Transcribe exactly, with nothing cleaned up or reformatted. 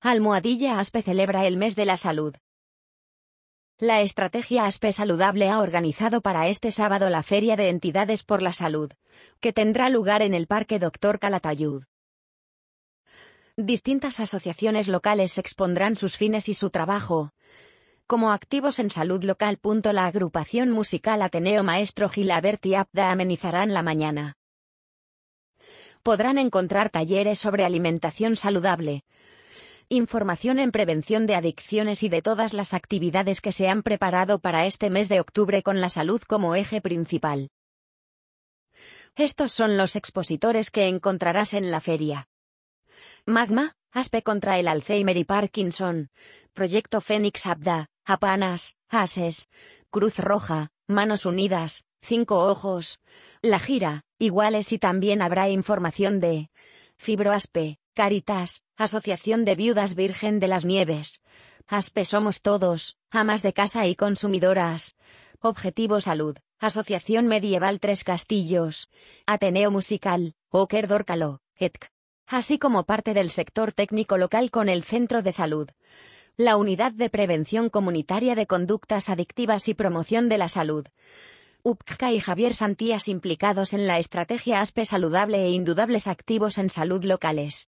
Almohadilla Aspe celebra el mes de la salud. La estrategia Aspe Saludable ha organizado para este sábado la Feria de Entidades por la Salud, que tendrá lugar en el Parque Doctor Calatayud. Distintas asociaciones locales expondrán sus fines y su trabajo. Como activos en salud local. La agrupación musical Ateneo Maestro Gilabert y Abda amenizarán la mañana. Podrán encontrar talleres sobre alimentación saludable, información en prevención de adicciones y de todas las actividades que se han preparado para este mes de octubre con la salud como eje principal. Estos son los expositores que encontrarás en la feria. Magma, Aspe contra el Alzheimer y Parkinson, Proyecto Fénix Abda, Apanas, Ases, Cruz Roja, Manos Unidas, Cinco Ojos, La Gira, Iguales y también habrá información de Fibro Aspe, Caritas, Asociación de Viudas Virgen de las Nieves, Aspe Somos Todos, Amas de Casa y Consumidoras, Objetivo Salud, Asociación Medieval Tres Castillos, Ateneo Musical, Oker Dórcalo, E T C, así como parte del sector técnico local con el Centro de Salud, la Unidad de Prevención Comunitaria de Conductas Adictivas y Promoción de la Salud, U P C C A y Javier Santías implicados en la estrategia Aspe Saludable e indudables activos en salud locales.